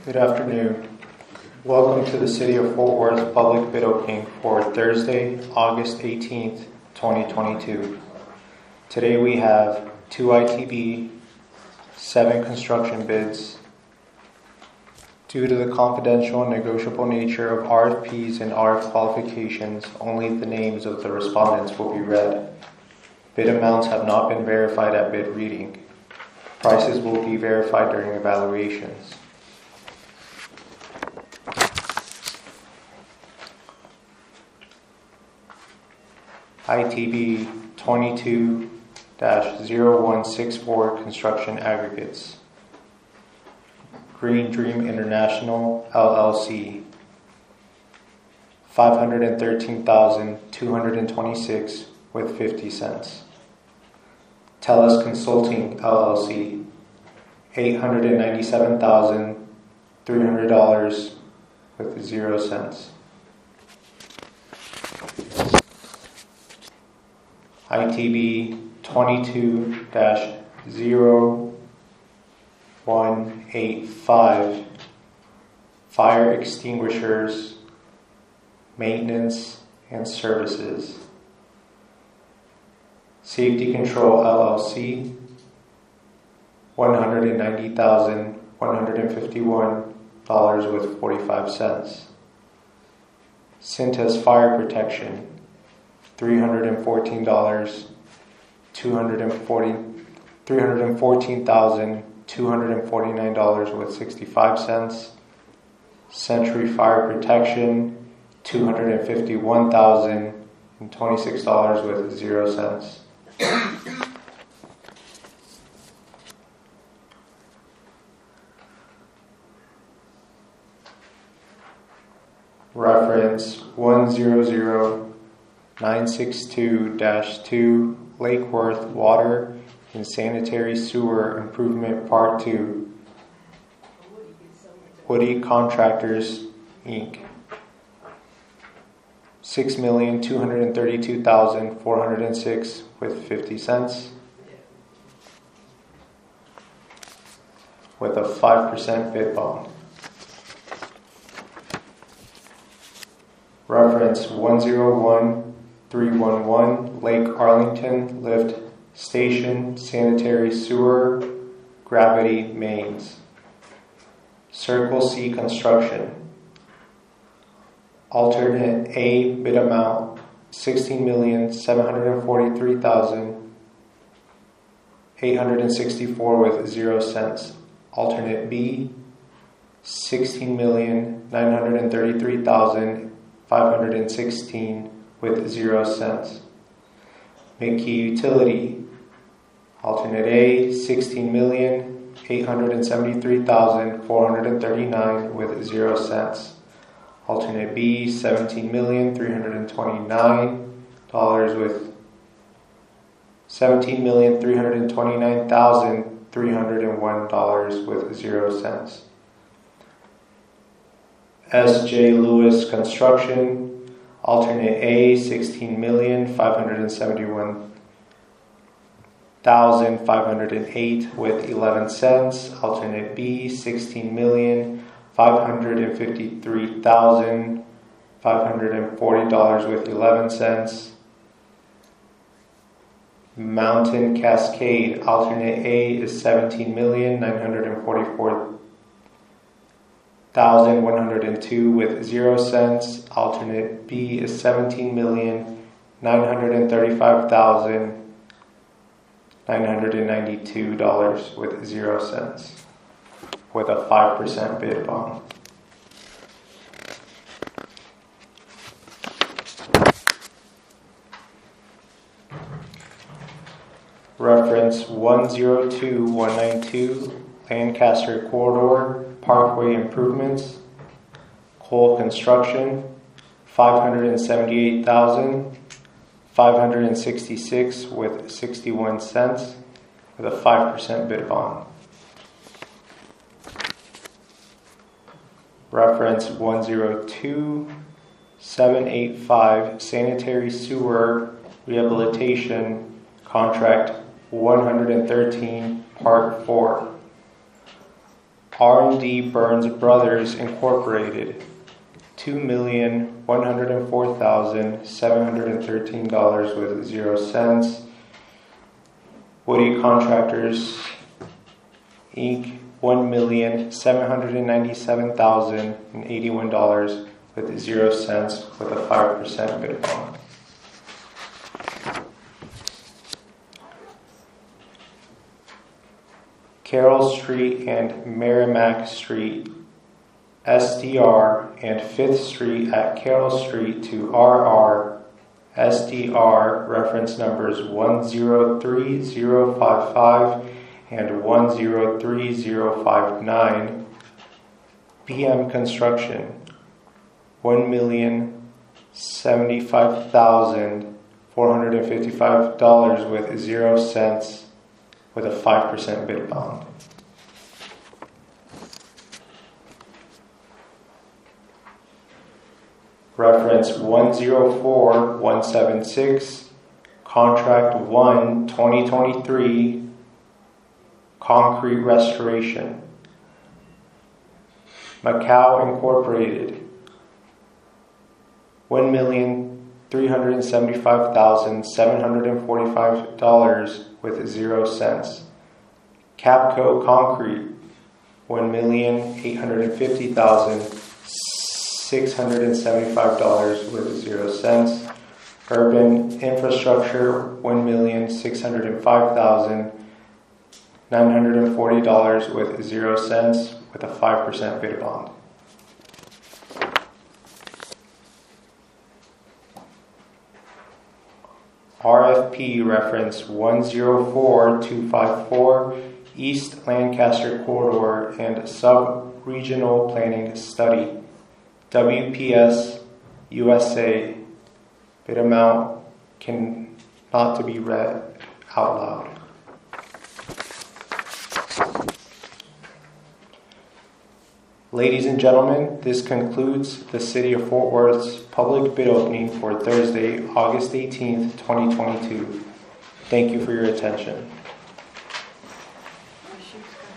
Good afternoon. Welcome to the City of Fort Worth public bid opening for Thursday, August 18th, 2022. Today we have 2 ITB, 7 construction bids. Due to the confidential and negotiable nature of RFPs and RF qualifications, only the names of the respondents will be read. Bid amounts have not been verified at bid reading. Prices will be verified during evaluations. ITB 22-0164 Construction Aggregates. Green Dream International LLC, $513,226 with 50 cents. Telus Consulting LLC, $897,300 with 0 cents. ITB 22-0185 Fire Extinguishers, Maintenance and Services. Safety Control LLC, $190,151 with 45 cents. Cintas Fire Protection, $314,249 with 65 cents. Century Fire Protection, $251,026 with 0 cents. Reference 100-962-2 Lake Worth Water and Sanitary Sewer Improvement Part 2, Woody Contractors, Inc. $6,232,406 with 50 cents, with a 5% bid bond. Reference 101-311 Lake Arlington Lift Station Sanitary Sewer Gravity Mains. Circle C Construction. Alternate A bid amount $16,743,864 with 0 cents. Alternate B $16,933,516 with 0 cents. Mickey Utility. Alternate A $16,873,439 with 0 cents. Alternate B $17,329,000 with $17,329,301 with 0 cents. S.J. Lewis Construction. Alternate A $16,571,508 with 11 cents. Alternate B $16,553,540 with 11 cents. Mountain Cascade. Alternate A is $17,944,102 with 0 cents. Alternate B is $17,935,992 with 0 cents, with a 5% bid bond. Reference 102-192 Lancaster Corridor Parkway Improvements. Cole Construction, $578,566 with 61 cents, with a 5% bid bond. Reference 102-785 Sanitary Sewer Rehabilitation Contract 113 Part 4. R&D Burns Brothers Incorporated, $2,104,713.00. Woody Contractors Inc., $1,797,081.00 with a 5% bid bond. Carroll Street and Merrimack Street, SDR, and 5th Street at Carroll Street to RR, SDR, reference numbers 103055 and 103059. BM Construction, $1,075,455 with 0 cents with a 5% bid bond. Reference 104176, Contract 1, 2023, Concrete Restoration. Macau Incorporated, $1,375,745 with 0 cents. Capco Concrete, $1,850,675 with 0 cents. Urban Infrastructure, $1,605,940 with 0 cents with a 5% bid bond. RFP reference 104254, East Lancaster Corridor and Sub-Regional Planning Study, WPS USA. Bid amount not to be read out loud. Ladies and gentlemen, this concludes the City of Fort Worth's public bid opening for Thursday, August 18th, 2022. Thank you for your attention.